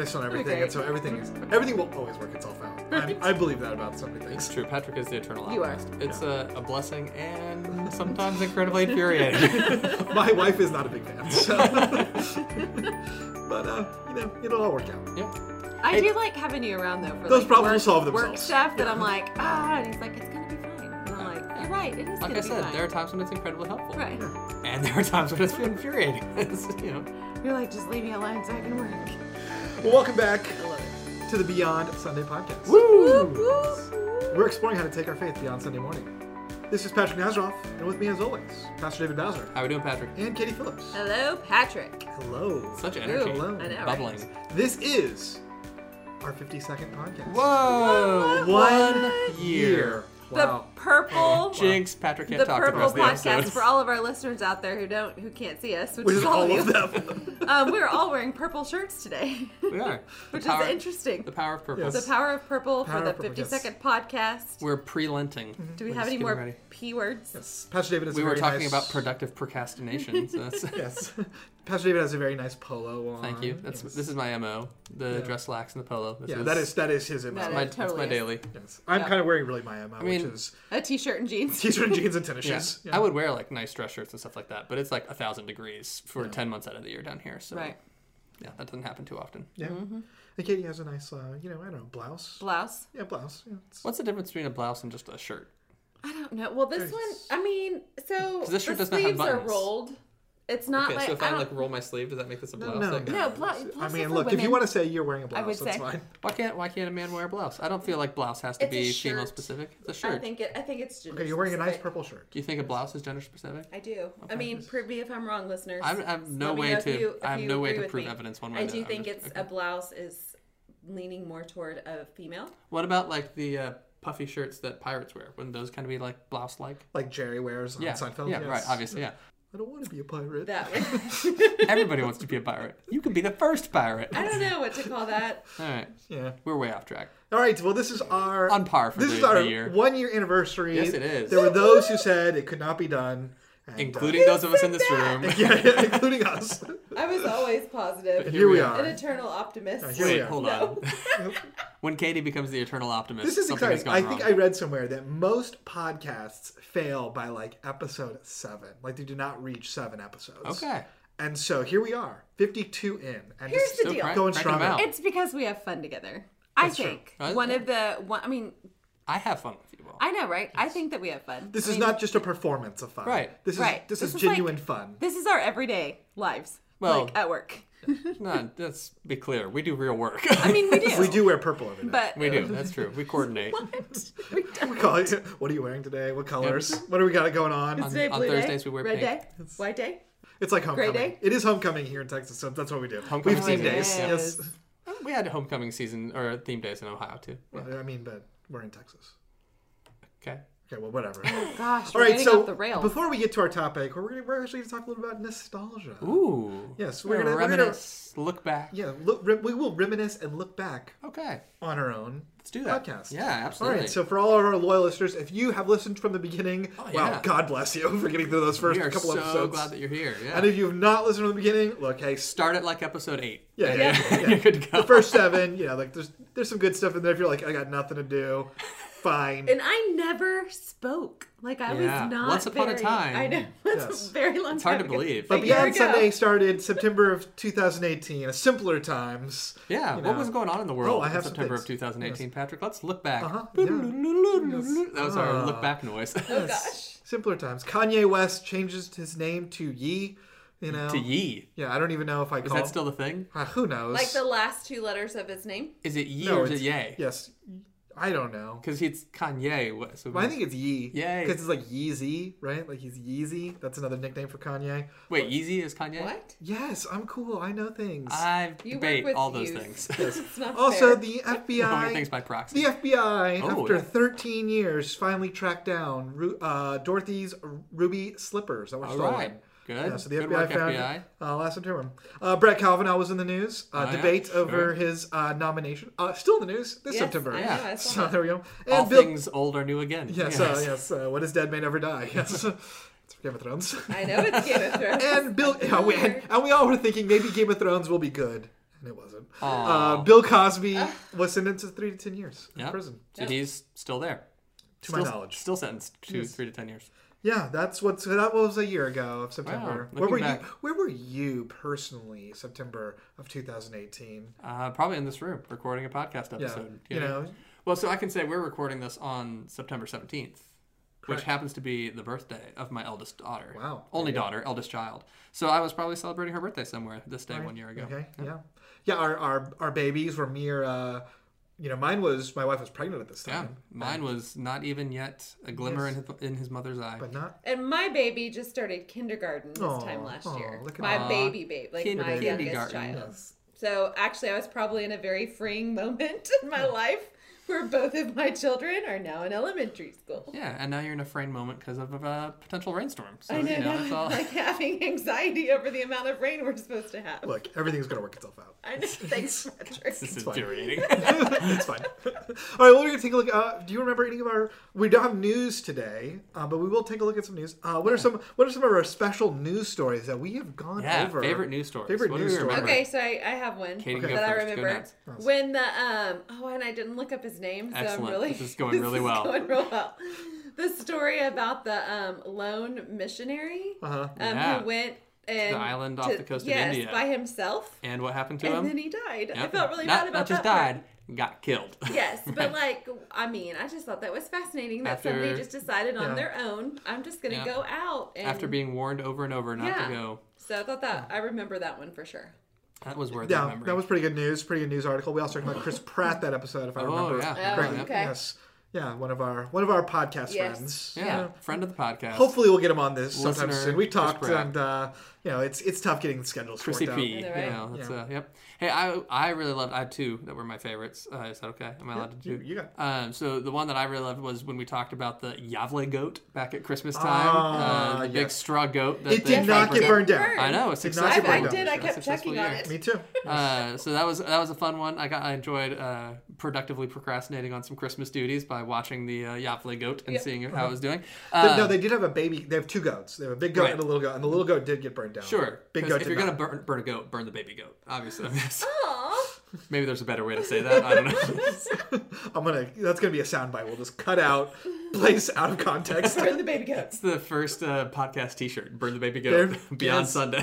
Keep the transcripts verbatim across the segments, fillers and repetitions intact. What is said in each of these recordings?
randomness on everything, and so everything is everything will always work itself out. I, I believe that about so many things. It's true. Patrick is the eternal You are. optimist. It's a, a blessing and sometimes incredibly infuriating. My wife is not a big fan, so. But uh, you know, it'll all work out. Yeah. I Hey. do like having you around though. For Those like, problems work, will solve Work themselves. stuff that Yeah. I'm like, ah, and he's like, it's gonna be fine. And I'm like, you're right. It is Like gonna I be said, fine. there are times when it's incredibly helpful. Right. And there are times when it's infuriating. It's, you know. You're like, just leave me alone so I can work. Well, welcome back I love it. to the Beyond Sunday podcast. Woo, woo. We're exploring how to take our faith beyond Sunday morning. This is Patrick Nazaroff, and with me as always, Pastor David Bowser How we doing, Patrick? and Katie Phillips. Hello, Patrick. Hello. Such energy. Hello. I know, right? Bubbling. This is our fifty-second podcast. Whoa! One One year. year. Wow. The purple, Jinx, Patrick can't the talk for the purple rest of the podcast episode. for all of our listeners out there who don't, who can't see us, which, Which is is all, all of of you. them. um, we're all wearing purple shirts today, We are. which The power- is interesting. The power of purple. Yes. The power of purple Power for the of purple, yes. fifty-second podcast. We're pre-lenting. Do we We're have just any getting more ready. P words? Yes. Pastor David has We a were very talking nice... about productive procrastination. So that's, Yes. Pastor David has a very nice polo on. Thank you. That's Yes. This is my M O. The Yeah. dress slacks and the polo. This Yeah, is, that is that is his M O. That my, is- that's my totally is. daily. Yes. I'm Yeah. kind of wearing really my M O, I mean- which is A t-shirt and jeans. t-shirt and jeans and tennis Yeah. shoes. I would wear like nice dress shirts and stuff like that, but it's like a thousand degrees for Yeah. ten months out of the year down here. So Right. yeah, that doesn't happen too often. Yeah. Mm-hmm. And Katie has a nice, uh, you know, I don't know, blouse. Blouse. Yeah, blouse. Yeah, it's- What's the difference between a blouse and just a shirt? I don't know. Well, this There's- one, I mean, so 'Cause this shirt the does not have sleeves are buttons. rolled. It's not Okay, like so if I I, don't. like roll my sleeve, does that make this a No, blouse? no, Like, No, blo- I blouses mean, are look, for if you women. want to say you're wearing a blouse, would that's say. fine. Why can't why can't a man wear a blouse? I don't feel like blouse has to It's a be female shirt. specific. It's a I shirt. think it. I think it's gender Okay, you're wearing a nice specific. purple shirt. Do you think a blouse is gender specific? I do. I Okay. mean, prove me if I'm wrong, listeners. I have- I have no Let me way know if to- you- if I have you no way agree to with prove me. evidence one way I or do the other. think I'm just- it's okay. a blouse is leaning more toward a female. What about like the uh, puffy shirts that pirates wear? Wouldn't those kind of be like blouse like? Like Jerry wears on Yeah, Seinfeld. yeah, yes. right. Obviously, yeah. I don't want to be a pirate. That Everybody wants to be a pirate. You could be the first pirate. I don't know what to call that. All right, Yeah. we're way off track. All right. Well, this is our On par for this the, is our the year, one year anniversary. Yes, it is. There were those who said it could not be done, and, uh, including those of us in this room. yeah, including us. I was always positive. And here we we are. An eternal optimist. Uh, here we Wait, are. hold No. on. When Katie becomes the eternal optimist, This is something has exciting. gone I think wrong. I read somewhere that most podcasts fail by like episode seven. Like they do not reach seven episodes. Okay. And so here we are, fifty-two in, and Here's just the Still deal. crank- going cranking strong them out. It's because we have fun together. I That's true. think Uh, one yeah. of the one. I mean, I have fun with you all. I know, right? I think that we have fun. This I is mean, not just a performance of fun. Right. This is Right. this, This is is like- genuine fun. This is our everyday lives. Well- like at work. No, let's be clear. We do real work. I mean, we do. We do wear purple every day. But we do. That's true. We coordinate. What? We don't. We call it, what are you wearing today? What colors? What do we got going on? It's today on blue Thursdays day, we wear red pink. day, white day. It's like homecoming. day? It is homecoming here in Texas, so that's what we do. Homecoming We've theme season. days. Yes. Yes. We had homecoming season or theme days in Ohio too. Well, I mean, but we're in Texas. Okay. Okay, well, whatever. Gosh, All we're right, getting so off the rails. before we get to our topic, we're, gonna, we're actually going to talk a little about nostalgia. Ooh. Yes, We're we're gonna gonna- we're gonna- reminisce, look back. Yeah, look, re- we will reminisce and look back Okay. on our own Let's do that. podcast. Yeah, All absolutely. right, so for all of our loyal listeners, if you have listened from the beginning, Oh, wow, yeah. God bless you for getting through those first we are couple so episodes. glad that you're here. Yeah. And if you've not listened from the beginning, look, hey, Start it like episode eight. Yeah, And yeah, you're- yeah. You're good to go. the first seven, you know, like there's there's some good stuff in there. If you're like, I got nothing to do, fine. And I never spoke. Like I Yeah. was not. Once upon a very- time. I know. It's Yes. a very long It's time hard to ago. believe. But A year Beyond ago. Sunday started September of two thousand eighteen, a simpler times. Yeah. you What know. was going on in the world Oh, I in have some September things. of twenty eighteen, Patrick? Let's look back. Uh-huh, yeah. That was our Ah. look back noise. Oh gosh. Simpler times. Kanye West changes his name to Ye. You know. to Yee. Yeah, I don't even know if I Is call. that still the thing? Uh, who knows? Like the last two letters of his name. Is it Yee No, or is it it's- Yay? Yes, I don't know. Because it's Kanye. what- So Well, I think it's Yee. Yay. Because it's like Yeezy, right? Like he's Yeezy. That's another nickname for Kanye. Wait, Yeezy is Kanye? What? Yes, I'm cool. I know things. I You debate work with all those youth. things. It's not also, fair. the F B Knowing I. things by proxy. The F B I, Oh, after yeah. thirteen years, finally tracked down Ru- uh, Dorothy's ruby slippers that were All stolen. right. Good. Yeah, so the Good F B I work, found F B I. it uh, last September. Uh, Brett Kavanaugh was in the news. Uh, Oh, yeah? debate over Sure. his uh, nomination. Uh, still in the news this Yes, September. I know, Yeah. I saw So that. there we go. And All Bill, things old are new again. yes, Uh, yes. Uh, what is dead may never die. Yes, it's Game of Thrones. I know it's Game of Thrones. and Bill, yeah, we, and, and we all were thinking maybe Game of Thrones will be good. And it wasn't. Aw. Uh, Bill Cosby was sentenced to three to ten years in Yep. prison. So he's still there. To still, my knowledge. Still sentenced to Yes. three to ten years. Yeah, that's what that was a year ago of September. Wow, where were looking back. you? Where were you personally? September of two thousand eighteen. Uh, probably in this room, recording a podcast Yeah, episode. you know. Well, so I can say we're recording this on September seventeenth, which Correct. happens to be the birthday of my eldest daughter. Wow. Only There you go. daughter, eldest child. So I was probably celebrating her birthday somewhere this day Right. one year ago. Okay. Yeah. Yeah. Our our our babies were mere. Uh, you know, mine was my wife was pregnant at this Yeah, time. mine was not even yet a glimmer Yes. in, his, in his mother's eye. but not. And my baby just started kindergarten this Aw, time last aw, year. look at My that. baby baby, like Kin- my youngest kindergarten. child. Yes. So actually, I was probably in a very freeing moment in my life where both of my children are now in elementary school. Yeah, and now you're in a fraying moment because of a potential rainstorm. So, I know, you know, now it's all... I'm like having anxiety over the amount of rain we're supposed to have. Look, everything's gonna work itself out. I know. Thanks, Patrick. This is fine. infuriating. It's fine. All right, well, we're gonna take a look. Uh, do you remember any of our? We don't have news today, uh, but we will take a look at some news. Uh, what are some? What are some of our special news stories that we have gone yeah, over? favorite news stories. Favorite What do news we stories. remember? Okay, so I, I have one Katie, Okay. go that I first. Go remember. nuts. When the um oh, and I didn't look up his name, so Excellent. I'm really This is going really this is well. going real well. The story about the um lone missionary Uh huh. um Yeah. who went and The island off to- the coast of yes, India. by himself, And what happened to and him? then he died. I Yep. felt really not, bad about Not just that part. died, got killed. Yes, but like, I mean, I just thought that was fascinating that After- somebody just decided on Yeah. their own, I'm just going to Yeah. go out. And, After being warned over and over not Yeah. to go. So I thought that, I remember that one for sure. That was worth Yeah, remembering. that was pretty good news. Pretty good news article. We also talked about Chris Pratt that episode, if I Oh, remember. yeah. Oh, correctly. okay. Yes. Yeah, one of our one of our podcast Yes. friends. yeah, Yeah. friend of the podcast. Hopefully we'll get him on this sometime Listener, soon. We Chris talked, Pratt. and uh, you know, it's it's tough getting the schedules Chrissy worked out. P. Is You that right? know, that's, Yeah. uh, yep. Hey, I I really loved. I had two that were my favorites. Uh, is that okay? Am I allowed to You, do? you got. Um, so the one that I really loved was when we talked about the Yavle goat back at Christmas time. Ah, uh, the big yes. straw goat. That It they did tried not to get bring burned up. down. I know it's Did not I, get successful. I burned down. did, I A kept successful checking on year. it. Me too. Uh, so that was that was a fun one. I got I enjoyed uh, productively procrastinating on some Christmas duties by watching the uh, Yavle goat and Yep. seeing how it was doing. They- Uh, no, they did have a baby. They have two goats. They have a big goat Right. and a little goat, and the little goat did get burned down. Sure. Big 'Cause goat if did you're gonna not. burn, burn a goat, burn the baby goat. Obviously, Aw. maybe there's a better way to say that. I don't know. I'm gonna. That's gonna be a soundbite. We'll just cut out, place out of context. Burn the baby goat. It's the first uh, podcast T-shirt. Burn the baby goat. There- Beyond yes. Sunday.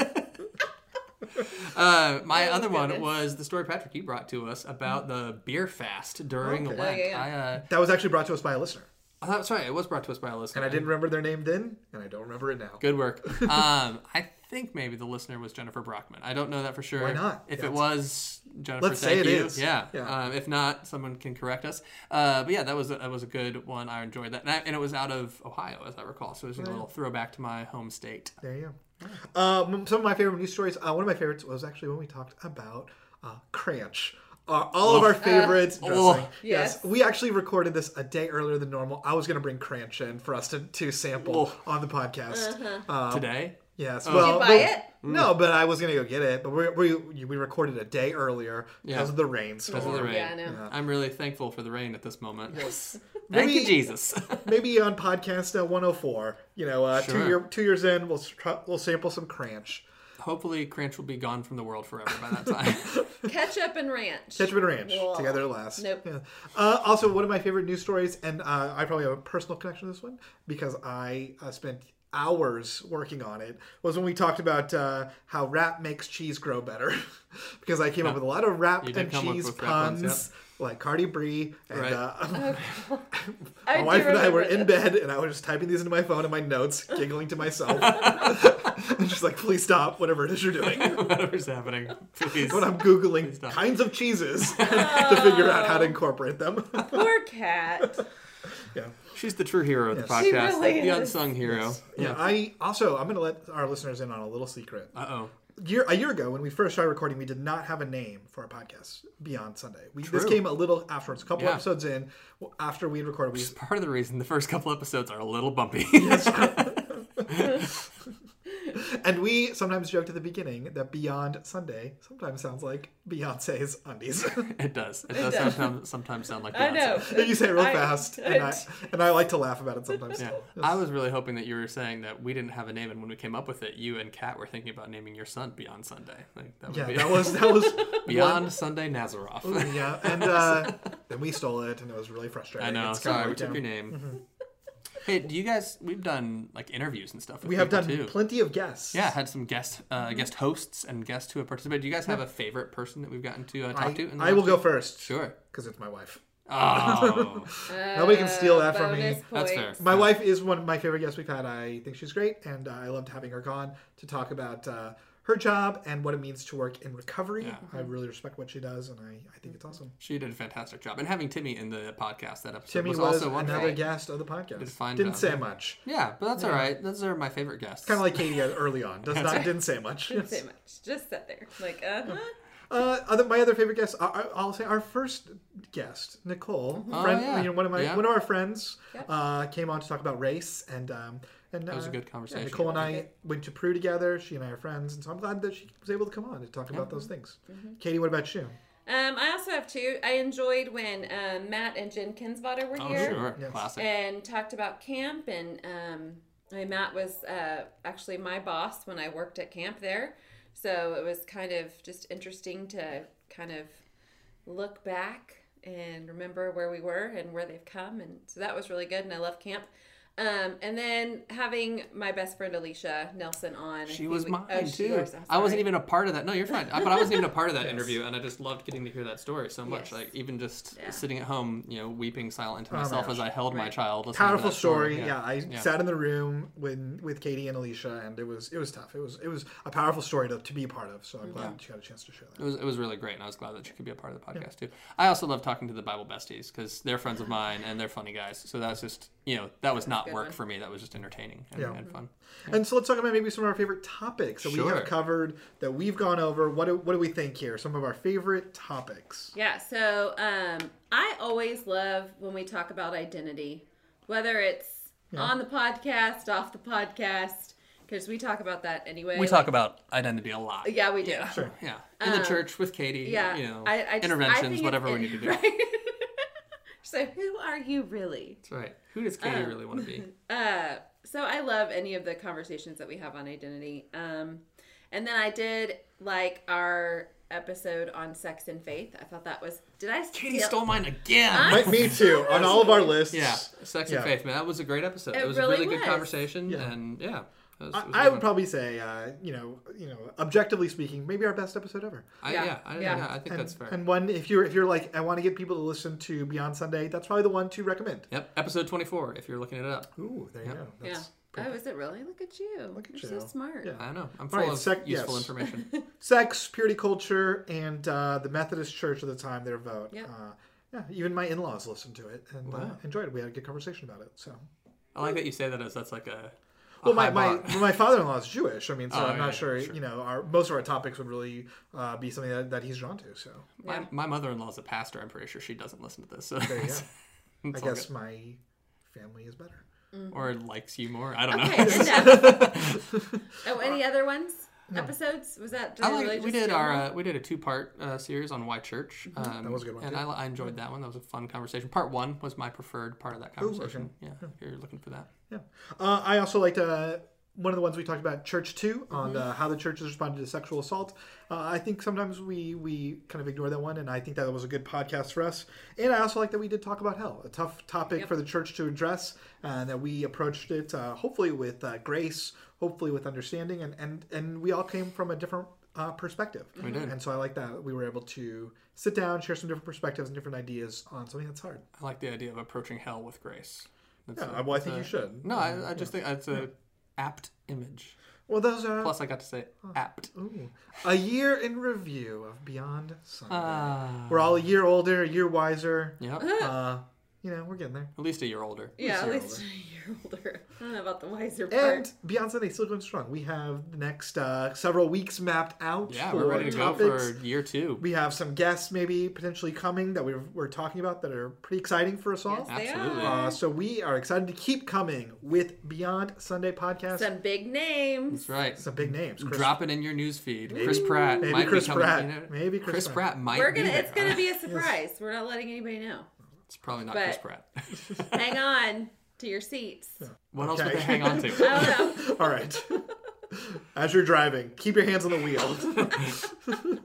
uh, my Oh, other one goodness. was the story Patrick you brought to us about the beer fast during Okay. Lent. Oh, yeah, yeah. I, uh, That was actually brought to us by a listener, oh, that's right. It was brought to us by a listener. and I didn't remember their name then, and I don't remember it now. Good work. um, I think maybe the listener was Jennifer Brockman. I don't know that for sure. Why not? If Yeah, it it's- was Jennifer, Let's thank say it you. is. Yeah. Yeah. Um, if not, someone can correct us. Uh, but yeah, that was a, that was a good one. I enjoyed that, and, I, and it was out of Ohio, as I recall. So it was a little throwback to my home state. There you go. Um, some of my favorite news stories. Uh, one of my favorites was actually when we talked about uh, Cranch. Uh, all of our favorites dressing. oh. Yes. We actually recorded this a day earlier than normal. I was going to bring Cranch in for us to, to sample Oh. on the podcast. Uh-huh. Um, Today? Yes. Oh. Well, Did you buy but- it? No, but I was going to go get it. But we, we we recorded a day earlier because Yeah. of the rainstorm. Because of the rain. Yeah, I know. Yeah. I'm really thankful for the rain at this moment. Yes. Thank Maybe- you, Jesus. Maybe on podcast uh, one oh four, you know, uh, two Sure. year two years in, we'll try, we'll sample some Cranch. Hopefully, Cranch will be gone from the world forever by that time. Ketchup and ranch. Ketchup and Ranch Ugh. together at last. Nope. Yeah. Uh, also, one of my favorite news stories, and uh, I probably have a personal connection to this one because I uh, spent hours working on it, was when we talked about uh, how rap makes cheese grow better. Because I came up with a lot of rap You did and come up cheese with rap puns, ones, like Cardi B. And Right. uh, I my do wife and I were remember in this. bed, and I was just typing these into my phone in my notes, giggling to myself. And just like, please stop, whatever it is you're doing. Whatever's happening, please. When I'm Googling stop. kinds of cheeses to figure out how to incorporate them. Poor cat. Yeah. She's the true hero of the Yes. podcast. She really the is. unsung hero. Yeah. I also, I'm going to let our listeners in on a little secret. Uh-oh. Year, a year ago, when we first started recording, we did not have a name for our podcast, Beyond Sunday. We, this True. came a little afterwards, a couple Yeah. episodes in, well, after we had recorded. We, Which is part of the reason the first couple episodes are a little bumpy. And we sometimes joked at the beginning that Beyond Sunday sometimes sounds like Beyonce's undies. It does. It It does does. sometimes, sometimes sound like I Beyonce. know. You say it real I- fast, and I and I like to laugh about it sometimes. Yeah. Yes. I was really hoping that you were saying that we didn't have a name, and when we came up with it, you and Kat were thinking about naming your son Beyond Sunday. Like, that would Yeah, be that was that was Beyond one- Sunday Nazaroff. Ooh, yeah, and uh, then we stole it, and it was really frustrating. I know. It's kinda Sorry, we worked took out. your name. Hey, do you guys? We've done like interviews and stuff. With We have people, done too. plenty of guests. Yeah, had some guest uh, guest hosts and guests who have participated. Do you guys have a favorite person that we've gotten to uh, talk I, to? In the I will last go week? first. Sure. Because it's my wife. Oh, Nobody can steal that from me. bonus That's points. fair. My wife is one of my favorite guests we've had. I think she's great, and uh, I loved having her gone to talk about uh, her job and what it means to work in recovery. Yeah. I really respect what she does, and I, I think it's awesome. she did a fantastic job. And having Timmy in the podcast that episode Timmy was, was, also wonderful. another guest of the podcast. Did a fine Didn't job, say yeah. much. Yeah, but that's all right. Those are my favorite guests. Kind of like Katie early on. Does not didn't say much. Didn't say much. Just sat there. Like, uh huh. Uh, other, my other favorite guests, I, I'll say our first guest, Nicole, Oh, friend, yeah. you know, one of my Yeah. one of our friends, Yep. uh, came on to talk about race, and um, and That was a uh, good yeah, conversation. Nicole and I went to Peru together. She and I are friends, and so I'm glad that she was able to come on to talk about those things. Katie, what about you? Um, I also have two. I enjoyed when um, Matt and Jen Kinsvater were Oh, here sure. Yes. Classic. and talked about camp. And um, I mean, Matt was uh, actually my boss when I worked at camp there, so it was kind of just interesting to kind of look back and remember where we were and where they've come, and so that was really good. And I love camp. Um, and then having my best friend Alicia Nelson on. She a was few mine weeks- oh, she too. was. I'm I wasn't sorry. even a part of that. No, you're fine. I- But I wasn't even a part of that Yes. interview, and I just loved getting to hear that story so much. Yes. Like even just Yeah. sitting at home, you know, weeping silent to Oh my myself gosh. as I held my Right. child. listening to Powerful that story. Yeah, I Yeah. sat in the room with with Katie and Alicia, and it was it was tough. It was it was a powerful story to, to be a part of. So I'm glad you got a chance to share It that. was, it was really great, and I was glad that you could be a part of the podcast too. I also love talking to the Bible besties because they're friends of mine and they're funny guys. So that's just, you know, that was not good work one. for me. That was just entertaining and, Yeah. and fun. And so let's talk about maybe some of our favorite topics that we Sure. have covered, that we've gone over. What do, what do we think here? Some of our favorite topics. Yeah, so um, I always love when we talk about identity, whether it's Yeah. on the podcast, off the podcast, because we talk about that anyway. We talk about identity a lot. Yeah, we do. Yeah, Sure. yeah. In the Um, church with Katie. Yeah, You know, I, I just, interventions, I think whatever it- we need to do. Right? So who are you really? That's right. Who does Katie Um, really want to be? Uh, so I love any of the conversations that we have on identity. Um, and then I did like our episode on sex and faith. I thought that was. Did I? Katie steal- stole mine again. Huh? My, me too. On all of our lists. Yeah, sex Yeah. and faith, man. That was a great episode. It, It was really a really good was. conversation, Yeah. and yeah, it was, I, it was I good would one. probably say, uh, you know, you know, objectively speaking, maybe our best episode ever. I, Yeah. yeah, I, Yeah. yeah, I think And, that's fair. and one, if you're if you're like, I want to get people to listen to Beyond Sunday, that's probably the one to recommend. Yep, episode twenty-four. If you're looking it up, Ooh, there you Yep. go. Yeah. That's Oh, is it really? Look at you. Look at You're you. so smart. Yeah. I know I'm All full right, of sec- useful yes. information. sex, purity culture, and uh, the Methodist Church at the time, their vote. Yep. Uh, yeah, even my in-laws listened to it and uh, Wow. enjoyed it. We had a good conversation about it. So, I like that you say that as that's like a. a well, my high my, bar. well, my father-in-law is Jewish. I mean, so Oh, I'm yeah, not sure, sure. You know, our most of our topics would really uh, be something that, that he's drawn to. So, My, Yeah. my mother-in-law is a pastor. I'm pretty sure she doesn't listen to this. So there you go. it's I all guess good. my family is better. Or likes you more. I don't Okay, know. enough. Oh, any other ones? Episodes? Was that? Did I I like, really we just did steal our one? uh, we did a two part uh, series on why church. Um, That was a good one, and too. I, I enjoyed that one. That was a fun conversation. Part one was my preferred part of that conversation. Yeah, if you're looking for that. Yeah. Uh, I also liked uh, one of the ones we talked about, Church two, on Mm-hmm. uh, how the church has responded to sexual assault. Uh, I think sometimes we, we kind of ignore that one, and I think that was a good podcast for us. And I also like that we did talk about hell, a tough topic Yep. for the church to address, and that we approached it uh, hopefully with uh, grace, hopefully with understanding, and, and, and we all came from a different uh, perspective. We did. And so I like that we were able to sit down, share some different perspectives and different ideas on something that's hard. I like the idea of approaching hell with grace. That's Yeah, a- well, I that's think a- you should. No, I, I just think it's a apt image. Well, those are Plus, I got to say apt. ooh, a year in review of Beyond Sunday. Ah. We're all a year older, a year wiser. Yep. Uh, you know, we're getting there. At least a year older. Yeah, We're at a least a year older. I don't know about the wiser part. And Beyond Sunday still going strong. We have the next uh, several weeks mapped out. Yeah, for we're ready to topics. go for year two. We have some guests maybe potentially coming that we're, we're talking about that are pretty exciting for us all. Yes, they Absolutely. are. Uh, so we are excited to keep coming with Beyond Sunday podcast. Some big names. That's right. Some big names. Chris, Drop it in your news feed. Chris Pratt maybe might Chris be coming. Pratt. You know, Maybe Chris Chris Pratt. Pratt might We're be gonna. there. It's gonna be a surprise. We're not letting anybody know. It's probably not but- Chris Pratt. Hang on to your seats. What else Okay. would they hang on to? I don't know. All right. As you're driving, keep your hands on the wheel.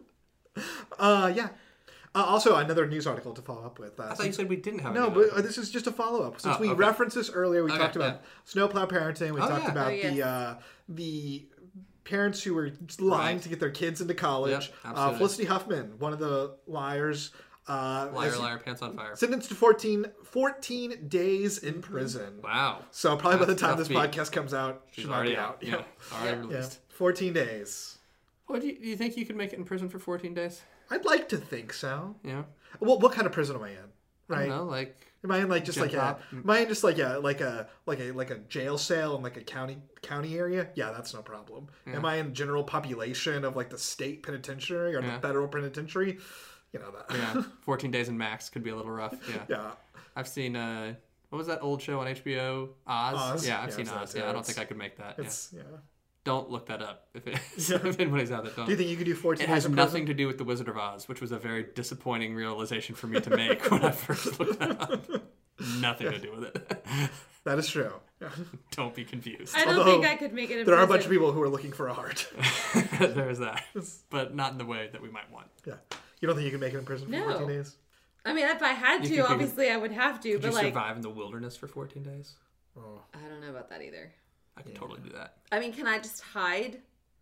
uh, yeah. Uh, also, another news article to follow up with. Uh, I thought you said we didn't have no, any. but uh, this is just a follow up. Since Oh, we okay. referenced this earlier, we Okay, talked about snowplow parenting. We Oh, talked yeah. about Oh, yes. the uh, the parents who were lying Right. to get their kids into college. Yep, uh, absolutely. Felicity Huffman, one of the liars. Uh, Liar, is liar, pants on fire. sentenced to fourteen, fourteen days in prison. Wow. So probably by the That's time tough this to beat. podcast comes out, She's she might already be out. out. Yeah. Already Yeah, released. fourteen days. What do you, do you think you could make it in prison for fourteen days? I'd like to think so. Yeah. Well, what kind of prison am I in? I Right? don't know, like Am I in like just Gen like a? pop? Am I in just like a like a like a like a jail cell in like a county county area? Yeah, that's no problem. Am I in general population of like the state penitentiary or Yeah. the federal penitentiary? You know that. yeah, fourteen days in max could be a little rough. Yeah. Yeah. I've seen uh what was that old show on H B O? Oz? Oz? Yeah, I've Yeah, seen I've seen Oz. that, Yeah, too. I don't It's- think I could make that. Yeah. It's yeah. Don't look that up if, it, Yeah. if anybody's out there. Don't. Do you think you could do fourteen It days has in nothing prison? to do with the Wizard of Oz, which was a very disappointing realization for me to make when I first looked that up. Nothing to do with it. That is true. Yeah. Don't be confused. I don't Although, think I could make it in There are a prison. bunch of people who are looking for a heart. There's that, but not in the way that we might want. Yeah. You don't think you can make it in prison for No. fourteen days? I mean, if I had You to, think you could- obviously I would have to. Could But you like, survive in the wilderness for fourteen days? Oh. I don't know about that either. I could totally do that. I mean, can I just hide?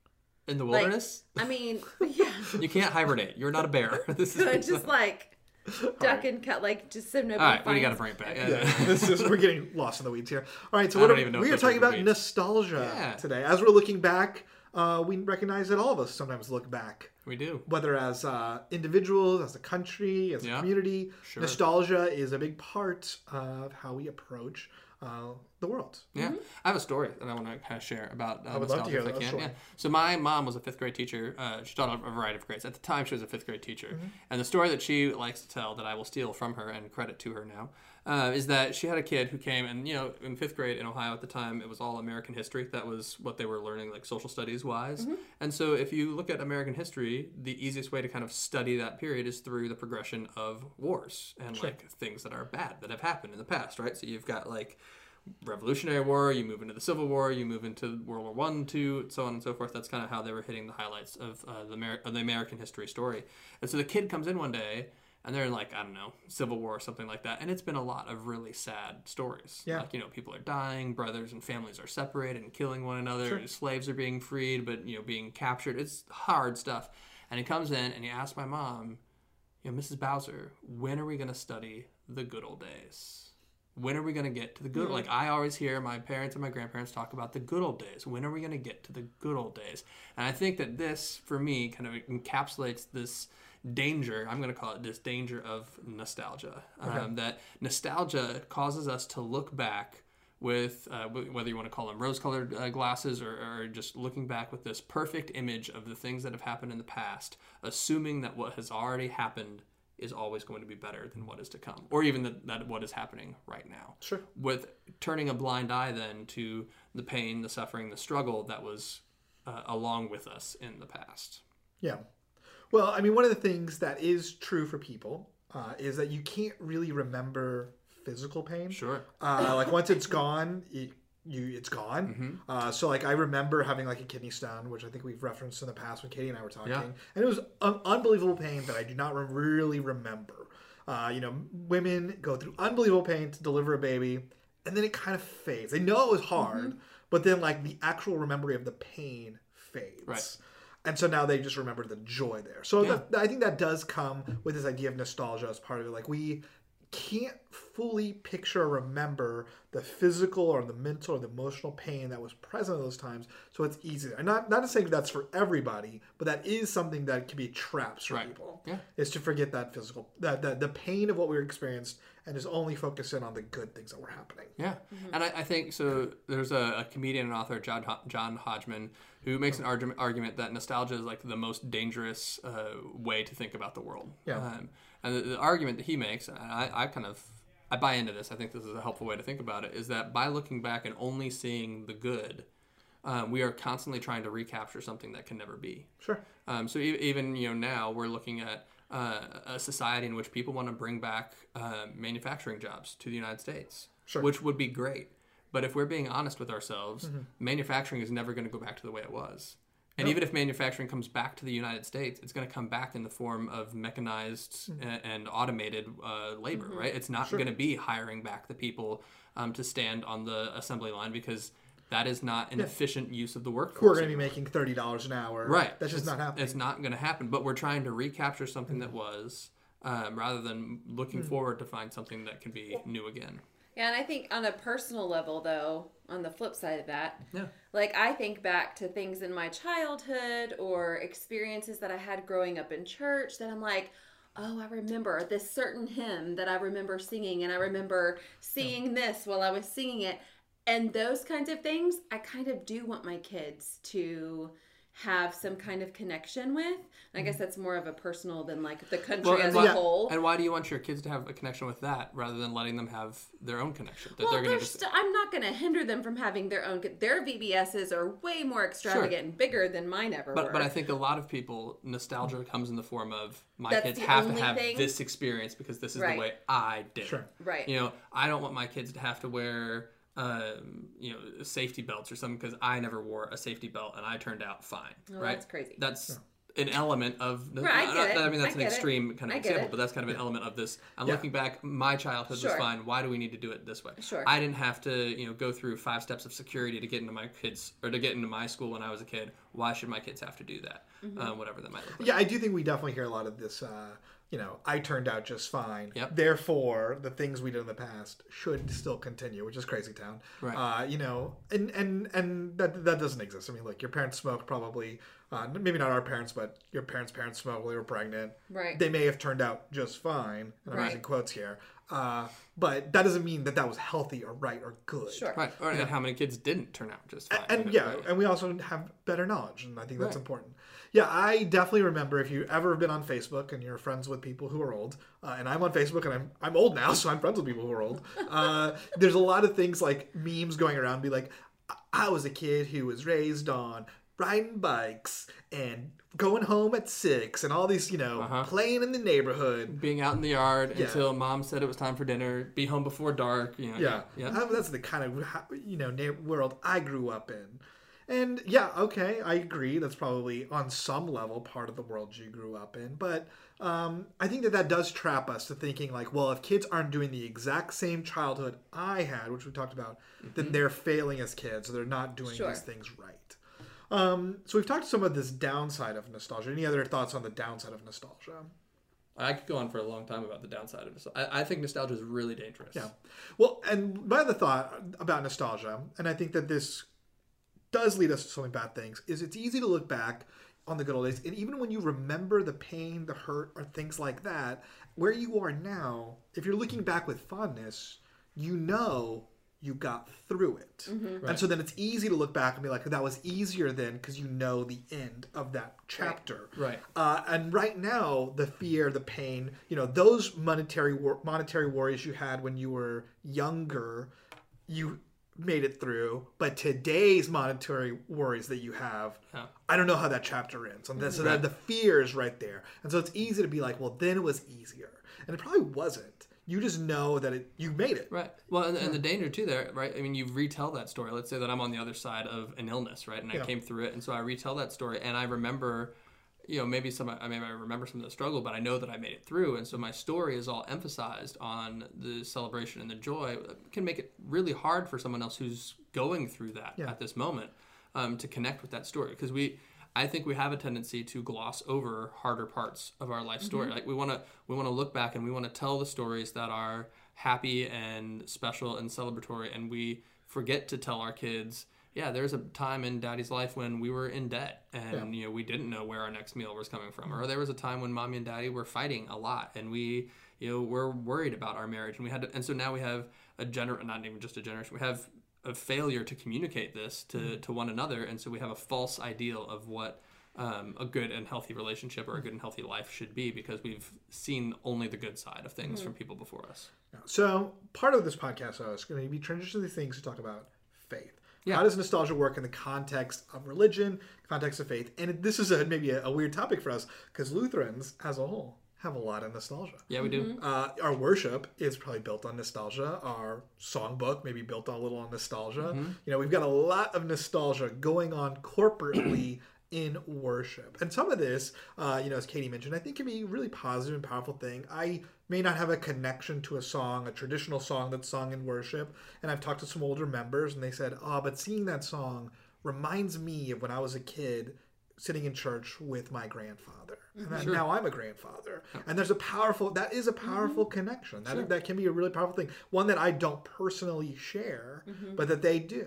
In the Like, wilderness, I mean, yeah. you can't hibernate. You're not a bear. This Could I is just like duck and cut, like just so nobody all right. finds We got to bring it back. Yeah. Yeah, this is we're getting lost in the weeds here. All right, so I what don't are, even know we if are those talking are about weeds. nostalgia Yeah. today. As we're looking back, uh, we recognize that all of us sometimes look back, We do. whether as uh, individuals, as a country, as a Yeah. community. Sure. Nostalgia is a big part of how we approach uh, the world. Yeah, I have a story that I want to kind of share about uh, would love to nostalgia hear if I that can. story. Yeah. So my mom was a fifth grade teacher. Uh, she taught a variety of grades. At the time, she was a fifth grade teacher, Mm-hmm. and the story that she likes to tell, that I will steal from her and credit to her now, uh, is that she had a kid who came, and you know, in fifth grade in Ohio at the time, it was all American history. That was what they were learning, like social studies wise. Mm-hmm. And so, if you look at American history, the easiest way to kind of study that period is through the progression of wars and like things that are bad that have happened in the past, right? So you've got like Revolutionary War, you move into the Civil War, you move into World War One, Two, so on and so forth. That's kind of how they were hitting the highlights of uh, the, Amer- of the American history story. And so the kid comes in one day, and they're in like, I don't know, Civil War or something like that. And it's been a lot of really sad stories. Yeah. Like, you know, people are dying, brothers and families are separated and killing one another, Sure. and slaves are being freed, but, you know, being captured. It's hard stuff. And he comes in and he asks my mom, you know, Missus Bowser, when are we going to study the good old days? When are we going to get to the good? Like, I always hear my parents and my grandparents talk about the good old days. When are we going to get to the good old days? And I think that this, for me, kind of encapsulates this danger. I'm going to call it this danger of nostalgia. Um, that nostalgia causes us to look back with, uh, w- whether you want to call them rose-colored uh, glasses or, or just looking back with this perfect image of the things that have happened in the past, assuming that what has already happened is always going to be better than what is to come, or even that, that what is happening right now. Sure. With turning a blind eye then to the pain, the suffering, the struggle that was uh, along with us in the past. Yeah. Well, I mean, one of the things that is true for people uh, is that you can't really remember physical pain. Sure. Uh, like once it's gone, it, you it's gone. Mm-hmm. Uh, so like I remember having like a kidney stone, which I think we've referenced in the past when Katie and I were talking, Yeah. and it was un- unbelievable pain that I do not re- really remember. Uh, you know, women go through unbelievable pain to deliver a baby, and then it kind of fades. They know it was hard, Mm-hmm. but then like the actual memory of the pain fades. Right. And so now they just remember the joy there. So Yeah. that, I think that does come with this idea of nostalgia as part of it. Like we can't fully picture or remember the physical or the mental or the emotional pain that was present at those times. So it's easier. And not, not to say that's for everybody, but that is something that can be traps for Right. people. Yeah. Is to forget that physical, that, that the pain of what we experienced and just only focus in on the good things that were happening. Yeah, and I, I think so. There's a, a comedian and author, John Ho- John Hodgman, who makes an argument argument that nostalgia is like the most dangerous uh, way to think about the world. Yeah. Um, and the, the argument that he makes, and I, I kind of I buy into this. I think this is a helpful way to think about it. Is that by looking back and only seeing the good, um, we are constantly trying to recapture something that can never be. Sure. Um, so e- even you know now we're looking at uh, a society in which people want to bring back uh, manufacturing jobs to the United States, Sure. which would be great. But if we're being honest with ourselves, Mm-hmm. manufacturing is never going to go back to the way it was. And even if manufacturing comes back to the United States, it's going to come back in the form of mechanized Mm-hmm. and, and automated uh, labor, right? It's not going to be hiring back the people um, to stand on the assembly line because that is not an efficient use of the workforce. Who are going to be making thirty dollars an hour. Right. That's just it's, not happening. It's not going to happen. But we're trying to recapture something that was um, rather than looking forward to find something that can be new again. Yeah, and I think on a personal level, though, on the flip side of that, Yeah. like I think back to things in my childhood or experiences that I had growing up in church that I'm like, oh, I remember this certain hymn that I remember singing, and I remember seeing this while I was singing it. And those kinds of things, I kind of do want my kids to have some kind of connection with. I guess that's more of a personal than like the country Well, and as why, a whole. and why do you want your kids to have a connection with that rather than letting them have their own connection? That Well, they're going they're to just st- I'm not going to hinder them from having their own. Their V B Ss are way more extravagant and bigger than mine ever But were. but I think a lot of people, nostalgia comes in the form of my That's kids the have to only have thing? this experience because this is Right. the way I did. Sure. it. Right. You know, I don't want my kids to have to wear um, you know, safety belts or something because I never wore a safety belt and I turned out fine. Oh, right? that's crazy. That's an element of. Right, I get it. I mean, that's I an get it. extreme kind of I get example, it. but that's kind of an element of this. I'm Yeah. looking back. My childhood Sure. was fine. Why do we need to do it this way? Sure. I didn't have to, you know, go through five steps of security to get into my kids or to get into my school when I was a kid. Why should my kids have to do that? Mm-hmm. Uh, whatever that might look like. Yeah, I do think we definitely hear a lot of this, uh, you know, I turned out just fine. Yep. Therefore, the things we did in the past should still continue, which is crazy town. Right. Uh, you know, and, and, and that, that doesn't exist. I mean, look, your parents smoked probably, uh, maybe not our parents, but your parents' parents smoked while they were pregnant. Right. They may have turned out just fine. And I'm Right. using quotes here. Uh, but that doesn't mean that that was healthy or right or good. Sure. Right. Or, And how many kids didn't turn out just fine. And Right. yeah, and we also have better knowledge, and I think that's Right. important. Yeah, I definitely remember if you ever been on Facebook and you're friends with people who are old, uh, and I'm on Facebook and I'm I'm old now, so I'm friends with people who are old. Uh, there's a lot of things like memes going around, be like, I was a kid who was raised on riding bikes and going home at six, and all these, you know, Uh-huh. playing in the neighborhood. Being out in the yard Yeah. until mom said it was time for dinner. Be home before dark. You know, Yeah, yeah. Uh, that's the kind of, you know, na- world I grew up in. And yeah, okay, I agree. That's probably on some level part of the world you grew up in. But um, I think that that does trap us to thinking like, well, if kids aren't doing the exact same childhood I had, which we talked about, then they're failing as kids, or they're not doing Sure. these things right. Um, so we've talked some of this downside of nostalgia. Any other thoughts on the downside of nostalgia? I could go on for a long time about the downside of it. So I, I think nostalgia is really dangerous. Yeah. Well, and my other thought about nostalgia, and I think that this does lead us to so many bad things, is it's easy to look back on the good old days, and even when you remember the pain, the hurt, or things like that, where you are now, if you're looking back with fondness, you know you got through it. And so then it's easy to look back and be like, that was easier then because you know the end of that chapter. Right. Uh, and right now, the fear, the pain, you know, those monetary wor- monetary worries you had when you were younger, you made it through. But today's monetary worries that you have, Yeah. I don't know how that chapter ends. And then, so that the fear is right there. And so it's easy to be like, well, then it was easier. And it probably wasn't. You just know that it you made it. Right. Well, and, and the danger too there, right? I mean, you retell that story. Let's say that I'm on the other side of an illness, right? And Yeah. I came through it, and so I retell that story, and I remember, you know, maybe some, I mean, I remember some of the struggle, but I know that I made it through, and so my story is all emphasized on the celebration and the joy. It can make it really hard for someone else who's going through that Yeah. at this moment um, to connect with that story, because we. I think we have a tendency to gloss over harder parts of our life story. Like we want to, we want to look back and we want to tell the stories that are happy and special and celebratory, and we forget to tell our kids, yeah, there's a time in Daddy's life when we were in debt and, yeah. you know, we didn't know where our next meal was coming from. Or there was a time when Mommy and Daddy were fighting a lot and we, you know, were worried about our marriage. And we had to, and so now we have a gener, not even just a generation, we have a failure to communicate this to, mm-hmm. to one another. And so we have a false ideal of what um, a good and healthy relationship or a good and healthy life should be because we've seen only the good side of things mm-hmm. from people before us. So part of this podcast though, is going to be transitioning things to talk about faith. Yeah. How does nostalgia work in the context of religion, context of faith? And this is a, maybe a, a weird topic for us because Lutherans, as a whole, have a lot of nostalgia. Yeah, we do. Uh, our worship is probably built on nostalgia. Our songbook maybe built a little on nostalgia. Mm-hmm. You know, we've got a lot of nostalgia going on corporately in worship. And some of this, uh, you know, as Katie mentioned, I think can be a really positive and powerful thing. I may not have a connection to a song, a traditional song that's sung in worship. And I've talked to some older members and they said, oh, but singing that song reminds me of when I was a kid sitting in church with my grandfather. Mm-hmm. And sure. now I'm a grandfather. And there's a powerful, that is a powerful mm-hmm. connection. That, sure. that can be a really powerful thing. One that I don't personally share, mm-hmm. but that they do.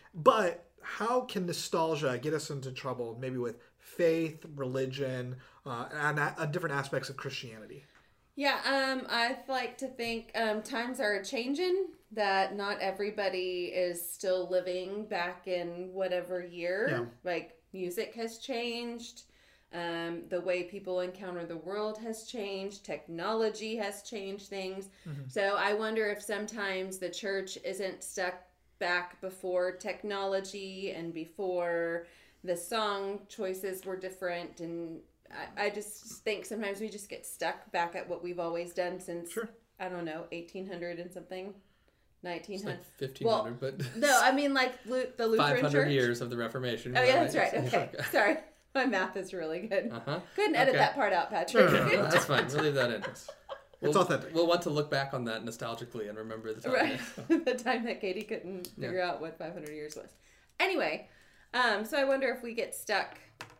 But how can nostalgia get us into trouble maybe with faith, religion, uh, and uh, different aspects of Christianity? Yeah, um, I like to think um, times are changing, that not everybody is still living back in whatever year. Yeah. Like music has changed. Um, the way people encounter the world has changed. Technology has changed things. Mm-hmm. So I wonder if sometimes the church isn't stuck back before technology and before the song choices were different. And I, I just think sometimes we just get stuck back at what we've always done since, sure. I don't know, eighteen hundred and something. nineteen hundred. It's like fifteen hundred, well, but... No, I mean like Lu- the Lutheran five hundred Church. years of the Reformation. Oh, yeah, that's right. Okay. Sorry. My math is really good. Uh-huh. Couldn't edit okay. that part out, Patrick. No, no, no, that's fine. We'll leave that in. We'll, it's authentic. We'll want to look back on that nostalgically and remember the time. Right. The time that Katie couldn't figure yeah. out what five hundred years was. Anyway, um, so I wonder if we get stuck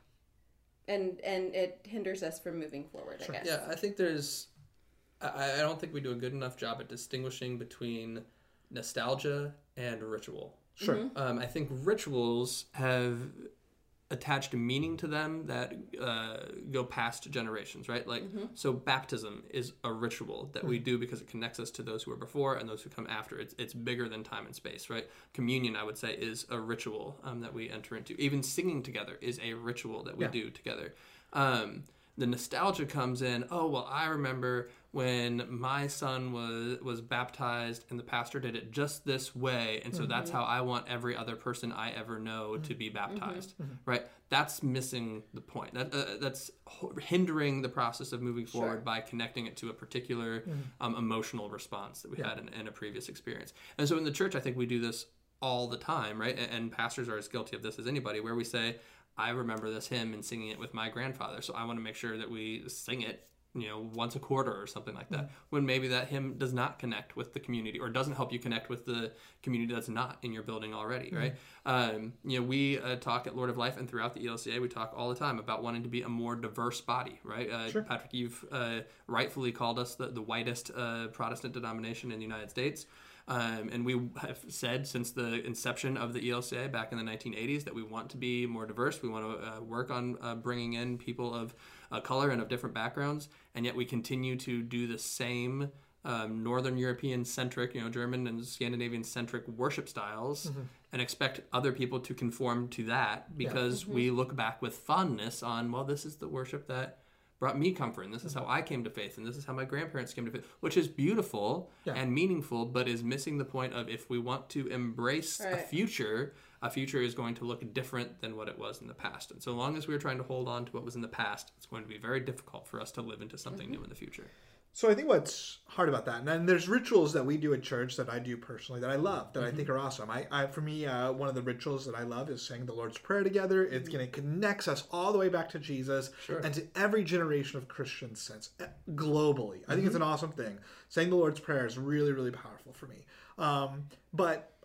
and and it hinders us from moving forward, Sure. I guess. Yeah, I think there's... I, I don't think we do a good enough job at distinguishing between nostalgia and ritual. Sure. Mm-hmm. Um, I think rituals have attached meaning to them that uh, go past generations, right? Like, mm-hmm. so baptism is a ritual that mm-hmm. we do because it connects us to those who are before and those who come after. It's it's bigger than time and space, right? Communion, I would say, is a ritual um, that we enter into. Even singing together is a ritual that we yeah. do together. Um, the nostalgia comes in, oh, well, I remember when my son was was baptized and the pastor did it just this way, and so mm-hmm. that's how I want every other person I ever know mm-hmm. to be baptized, mm-hmm. right? That's missing the point. That uh, That's hindering the process of moving forward sure. by connecting it to a particular mm-hmm. um, emotional response that we yeah. had in, in a previous experience. And so in the church, I think we do this all the time, right? And, and pastors are as guilty of this as anybody, where we say, I remember this hymn and singing it with my grandfather, so I want to make sure that we sing it, you know, once a quarter or something like that, mm-hmm. when maybe that hymn does not connect with the community or doesn't help you connect with the community that's not in your building already, mm-hmm. right? Um, you know, we uh, talk at Lord of Life and throughout the E L C A, we talk all the time about wanting to be a more diverse body, right? Uh, sure. Patrick, you've uh, rightfully called us the, the whitest uh, Protestant denomination in the United States. Um, and we have said since the inception of the E L C A back in the nineteen eighties that we want to be more diverse. We want to uh, work on uh, bringing in people of uh, color and of different backgrounds, and yet we continue to do the same um, Northern European-centric, you know, German and Scandinavian-centric worship styles mm-hmm. and expect other people to conform to that because yeah. mm-hmm. we look back with fondness on, well, this is the worship that brought me comfort, and this is how I came to faith, and this is how my grandparents came to faith, which is beautiful yeah. and meaningful, but is missing the point of if we want to embrace right. a future, a future is going to look different than what it was in the past. And so long as we're trying to hold on to what was in the past, it's going to be very difficult for us to live into something mm-hmm. new in the future. So I think what's hard about that, and then there's rituals that we do at church that I do personally that I love, that mm-hmm. I think are awesome. I, I for me, uh, one of the rituals that I love is saying the Lord's Prayer together. It's going to connect us all the way back to Jesus sure. and to every generation of Christians since globally. I think mm-hmm. it's an awesome thing. Saying the Lord's Prayer is really, really powerful for me. Um, but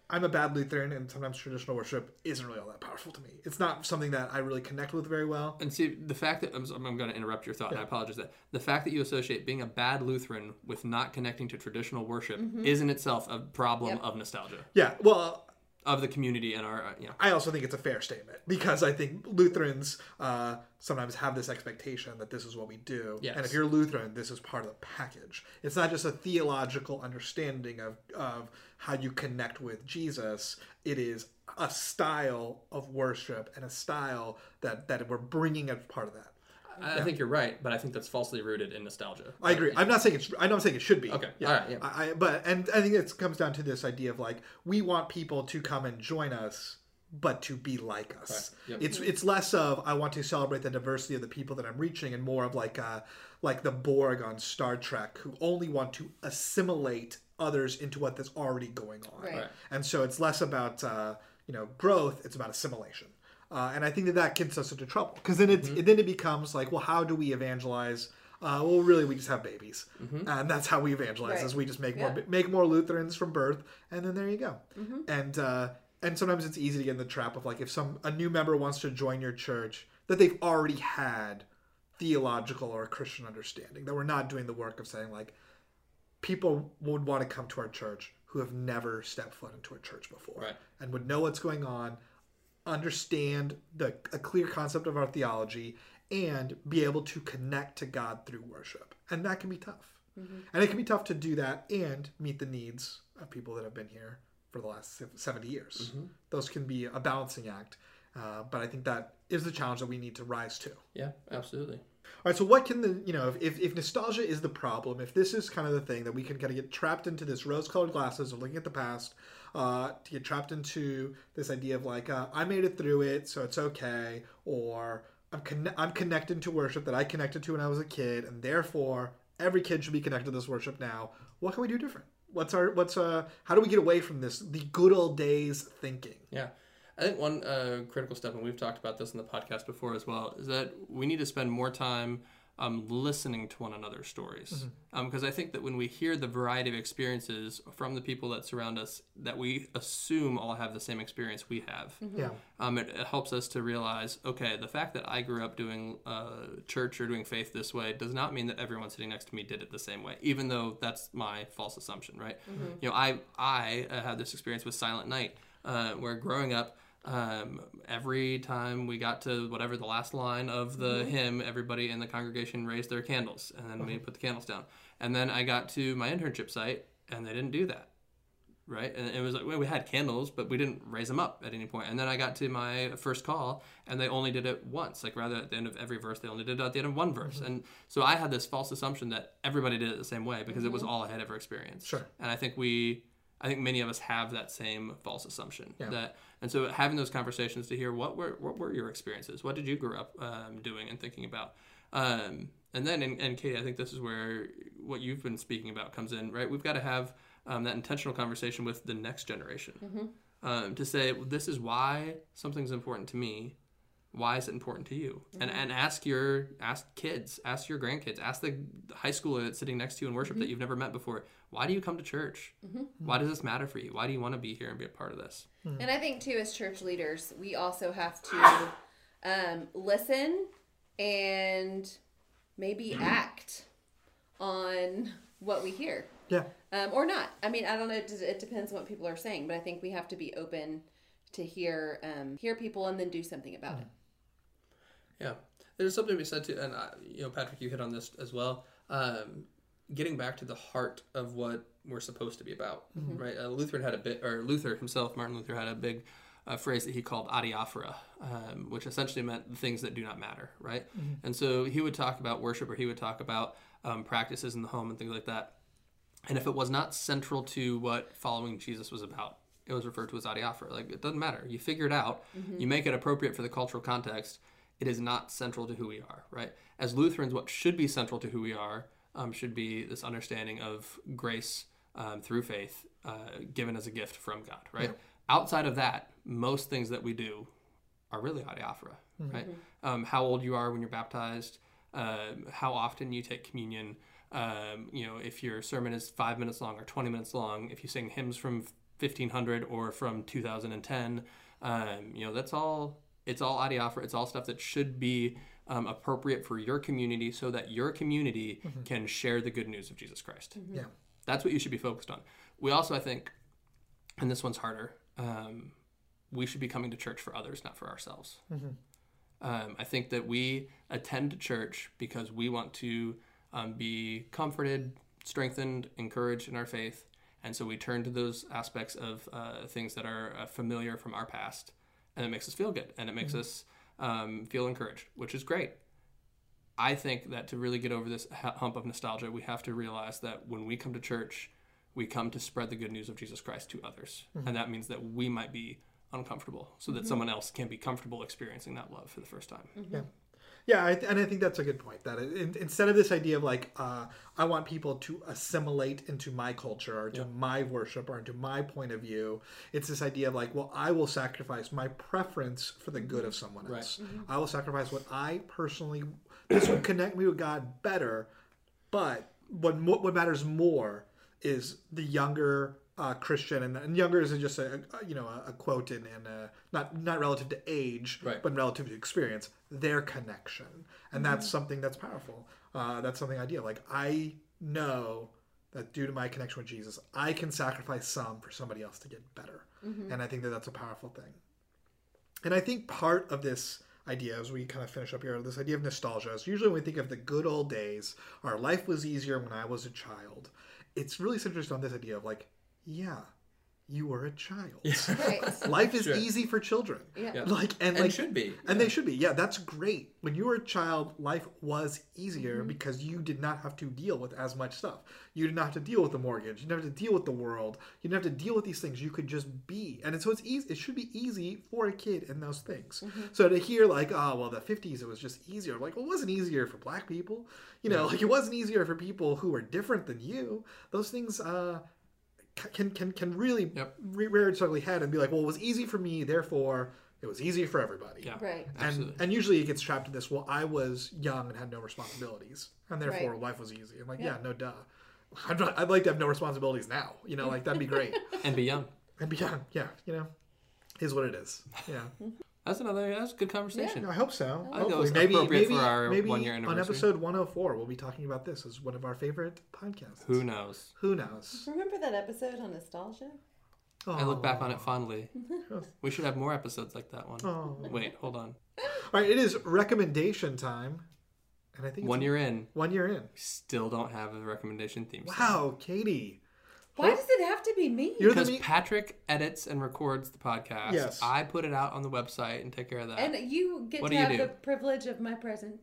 I'm a bad Lutheran, and sometimes traditional worship isn't really all that powerful to me. It's not something that I really connect with very well. And see, the fact that I'm, I'm going to interrupt your thought, Yeah. and I apologize that the fact that you associate being a bad Lutheran with not connecting to traditional worship Mm-hmm. is in itself a problem Yep. of nostalgia Yeah, well, of the community and our, uh, you know. I also think it's a fair statement because I think Lutherans uh, sometimes have this expectation that this is what we do. Yes. And if you're Lutheran, this is part of the package. It's not just a theological understanding of, of how you connect with Jesus. It is a style of worship and a style that, that we're bringing as part of that. I, I think you're right, but I think that's falsely rooted in nostalgia. I agree. I'm not saying it's. I know I'm saying it should be. Okay. Yeah. All right, yeah. I, I, but and I think it comes down to this idea of like we want people to come and join us, but to be like us. Right. Yep. It's it's less of I want to celebrate the diversity of the people that I'm reaching, and more of like uh like the Borg on Star Trek who only want to assimilate others into what is already going on. Right. Right. And so it's less about uh, you know growth; it's about assimilation. Uh, and I think that that gets us into trouble because then it Mm-hmm. then it becomes like, well, how do we evangelize? Uh, well, really, we just have babies, Mm-hmm. and that's how we evangelize. Right. Is we just make Yeah. more make more Lutherans from birth, and then there you go. Mm-hmm. And uh, and sometimes it's easy to get in the trap of like if some a new member wants to join your church that they've already had theological or Christian understanding, that we're not doing the work of saying like people would want to come to our church who have never stepped foot into a church before Right. and would know what's going on, understand the a clear concept of our theology, and be able to connect to God through worship. And that can be tough. Mm-hmm. And it can be tough to do that and meet the needs of people that have been here for the last seventy years. Mm-hmm. Those can be a balancing act. Uh, but I think that is the challenge that we need to rise to. Yeah, absolutely. All right, so what can the, you know, if, if, if nostalgia is the problem, if this is kind of the thing that we can kind of get trapped into this rose-colored glasses of looking at the past, uh, to get trapped into this idea of like, uh, I made it through it, so it's okay, or I'm, conne- I'm connected to worship that I connected to when I was a kid, and therefore every kid should be connected to this worship now. What can we do different? What's our, what's, uh, how do we get away from this, the good old days thinking? Yeah. I think one uh, critical step, and we've talked about this in the podcast before as well, is that we need to spend more time um, listening to one another's stories. Because Mm-hmm. um, I think that when we hear the variety of experiences from the people that surround us, that we assume all have the same experience we have, Yeah. um, it, it helps us to realize, okay, the fact that I grew up doing uh, church or doing faith this way does not mean that everyone sitting next to me did it the same way, even though that's my false assumption, right? You know, I, I uh, had this experience with Silent Night, uh, where growing up, Um, every time we got to whatever the last line of the Mm-hmm. hymn, everybody in the congregation raised their candles, and then we put the candles down. And then I got to my internship site, and they didn't do that, right? And it was like, well, we had candles, but we didn't raise them up at any point. And then I got to my first call, and they only did it once. Like, rather at the end of every verse, they only did it at the end of one verse. And so I had this false assumption that everybody did it the same way because it was all I had ever experienced. Sure. And I think we... I think many of us have that same false assumption. Yeah. That, and so having those conversations to hear what were what were your experiences, what did you grow up um, doing and thinking about, um, and then and, and Katie, I think this is where what you've been speaking about comes in, right? We've got to have um, that intentional conversation with the next generation um, to say, well, this is why something's important to me. Why is it important to you? And and ask your ask kids, ask your grandkids, ask the high schooler that's sitting next to you in worship that you've never met before. Why do you come to church? Why does this matter for you? Why do you want to be here and be a part of this? And I think too, as church leaders, we also have to um, listen and maybe act on what we hear, Yeah. um, or not. I mean, I don't know. It, it depends on what people are saying, but I think we have to be open to hear um, hear people and then do something about it. Yeah, there's something to be said to, and uh, you know, Patrick, you hit on this as well. Um, getting back to the heart of what we're supposed to be about, right? Uh, Luther had a bit, or Luther himself, Martin Luther had a big uh, phrase that he called adiaphora, um, which essentially meant the things that do not matter, right? And so he would talk about worship, or he would talk about um, practices in the home and things like that. And if it was not central to what following Jesus was about, it was referred to as adiaphora. Like, it doesn't matter. You figure it out. You make it appropriate for the cultural context. It is not central to who we are, right? As Lutherans, what should be central to who we are um, should be this understanding of grace um, through faith uh, given as a gift from God, right? Outside of that, most things that we do are really adiaphora, right? Um, how old you are when you're baptized, um, how often you take communion, um, you know, if your sermon is five minutes long or twenty minutes long, if you sing hymns from fifteen hundred or from two thousand ten. Um, you know, that's all, it's all adiaphora. It's all stuff that should be um, appropriate for your community so that your community mm-hmm. can share the good news of Jesus Christ. Mm-hmm. Yeah. That's what you should be focused on. We also, I think, and this one's harder, um, we should be coming to church for others, not for ourselves. Mm-hmm. Um, I think that we attend to church because we want to um, be comforted, strengthened, encouraged in our faith. And so we turn to those aspects of uh, things that are uh, familiar from our past, and it makes us feel good, and it makes mm-hmm. us um, feel encouraged, which is great. I think that to really get over this hump of nostalgia, we have to realize that when we come to church, we come to spread the good news of Jesus Christ to others. Mm-hmm. And that means that we might be uncomfortable so that mm-hmm. someone else can be comfortable experiencing that love for the first time. Mm-hmm. Yeah. Yeah, I th- and I think that's a good point. That it, in, instead of this idea of like, uh, I want people to assimilate into my culture or to yeah. my worship or into my point of view, it's this idea of like, well, I will sacrifice my preference for the good of someone else. Right. Mm-hmm. I will sacrifice what I personally, this would connect me with God better, but what what matters more is the younger uh, Christian, and, and younger isn't just a, a you know a, a quote in, in a, not not relative to age, right. but relative to experience, their connection, and mm-hmm. that's something that's powerful. Uh, that's something ideal. Like I know that due to my connection with Jesus, I can sacrifice some for somebody else to get better, mm-hmm. and I think that that's a powerful thing. And I think part of this idea, as we kind of finish up here, this idea of nostalgia is usually when we think of the good old days, our life was easier when I was a child. It's really centered on this idea of like, yeah, you were a child. Yeah. Right. Life is Sure. easy for children. Yeah. Yeah. Like and, And like should be. And Yeah. they should be. Yeah, that's great. When you were a child, life was easier mm-hmm. because you did not have to deal with as much stuff. You did not have to deal with the mortgage. You didn't have to deal with the world. You didn't have to deal with these things. You could just be. And so it's easy. It should be easy for a kid in those things. Mm-hmm. So to hear like, oh, well, the fifties, it was just easier. Like, well, it wasn't easier for black people. You know, yeah. like it wasn't easier for people who were different than you. Those things, uh, can can can really yep. rear its ugly head and be like, well, it was easy for me, therefore it was easy for everybody. Yeah, right. And absolutely. and usually it gets trapped in this, well, I was young and had no responsibilities, and therefore right. life was easy. I'm like, yeah, yeah no duh. I'd, I'd like to have no responsibilities now. You know, like that'd be great. And be young. And be young, yeah. You know, is what it is. Yeah. That's another. That's a good conversation. Yeah, I hope so. I think that Hopefully, was maybe appropriate maybe for our maybe one-year on anniversary. episode one oh four we'll be talking about this as one of our favorite podcasts. Who knows? Who knows? Remember that episode on nostalgia? I look back on it fondly. We should have more episodes like that one. Oh. Wait, hold on. All right, it is recommendation time, and I think One it's year in, one year in. we still don't have a recommendation theme. song. Wow, Katie. Why does it have to be me? You're the Because me- Patrick edits and records the podcast. Yes. I put it out on the website and take care of that. And you get What to do you have do? the privilege of my presence.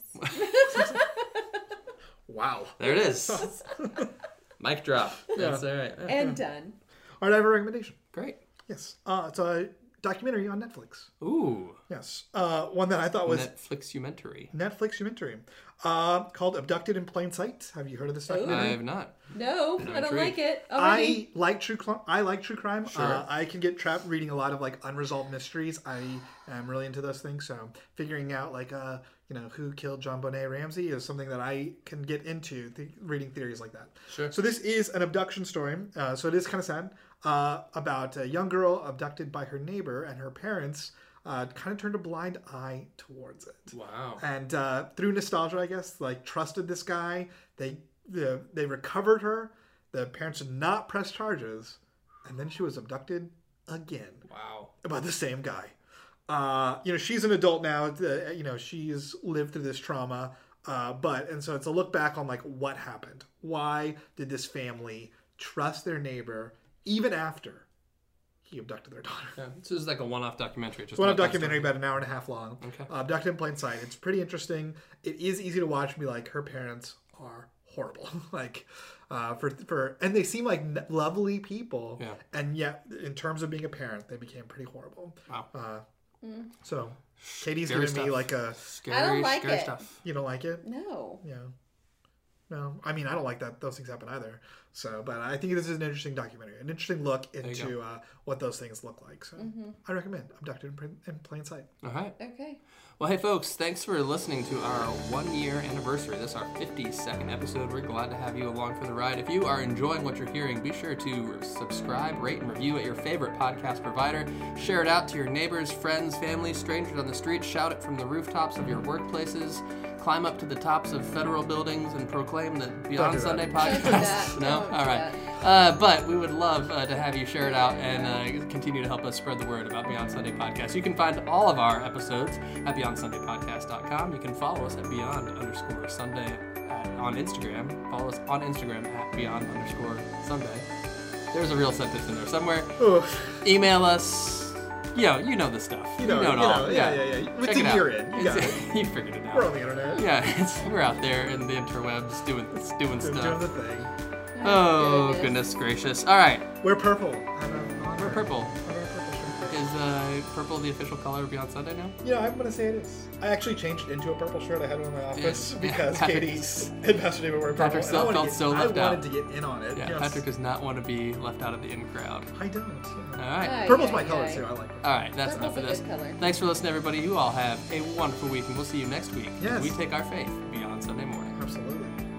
Wow. There it is. Mic drop. That's all right. And done. All right, I have a recommendation. Great. Yes, uh, it's a documentary on Netflix. Ooh. Yes, uh, one that I thought was Netflix-umentary. Netflix documentary uh, called "Abducted in Plain Sight." Have you heard of this documentary? I have not. No, No I don't intrigue. like it. Already. I like true crime. I like true crime. Sure. Uh, I can get trapped reading a lot of like unresolved mysteries. I am really into those things. So figuring out like uh you know who killed John Bonet Ramsey is something that I can get into. Th- reading theories like that. Sure. So this is an abduction story. Uh, so it is kind of sad uh, about a young girl abducted by her neighbor, and her parents uh, kind of turned a blind eye towards it. Wow. And uh, through nostalgia, I guess, like trusted this guy. They the, they recovered her. The parents did not press charges, and then she was abducted again Wow. by the same guy. Uh, you know, she's an adult now. Uh, you know, she's lived through this trauma. Uh, but and so it's a look back on like what happened. Why did this family trust their neighbor even after he abducted their daughter? Yeah, this is like a one-off documentary. Just One about that documentary story. about an hour and a half long. Okay. Uh, Abducted in Plain Sight. It's pretty interesting. It is easy to watch and be like, her parents are horrible. like, uh, for for and they seem like n- lovely people. Yeah. And yet, in terms of being a parent, they became pretty horrible. Wow. Uh, So, Katie's Scary giving me stuff. like a. Scary, I don't like scary it. stuff. You don't like it? No. Yeah. no. I mean, I don't like that those things happen either. So, but I think this is an interesting documentary, an interesting look into uh, what those things look like. So, mm-hmm. I recommend Abducted in, Plain- in Plain Sight. All right. Okay. Well, hey, folks, thanks for listening to our one-year anniversary. This is our fifty-second episode. We're glad to have you along for the ride. If you are enjoying what you're hearing, be sure to subscribe, rate, and review at your favorite podcast provider. Share it out to your neighbors, friends, family, strangers on the street. Shout it from the rooftops of your workplaces. Climb up to the tops of federal buildings and proclaim the Beyond Sunday podcast. No? All right. Uh, but we would love uh, to have you share it out and uh, continue to help us spread the word about Beyond Sunday Podcast. You can find all of our episodes at beyond sunday podcast dot com. You can follow us at beyond underscore Sunday at, on Instagram. Follow us on Instagram at beyond underscore Sunday. There's a real sentence in there somewhere. Oof. Email us. You know, you know the stuff. You know, you know it you all. know, yeah, yeah, yeah. With Check the it year out. in, you got It's- it. You figured it out. We're on the internet. Yeah, it's, we're out there in the interwebs doing doing Doing stuff. the thing. Oh, goodness gracious. All right, We're purple. On our, on we're our- purple. on our purple shirt. Is uh, purple the official color of Beyond Sunday now? Yeah, I'm gonna say it is. I actually changed it into a purple shirt. I had one in my office Yeah. because Patrick- Katie and Pastor David were wearing purple. Patrick and I wanted felt to get, so left I out. wanted to get in on it. Yeah, yes. Patrick does not want to be left out of the in crowd. I don't. Yeah. All right. Aye, Purple's aye, my color aye. too. I like it. All right, that's Purple's enough of a this. good color. Thanks for listening, everybody. You all have a wonderful week, and we'll see you next week. Yes. We take our faith beyond Sunday morning. Absolutely.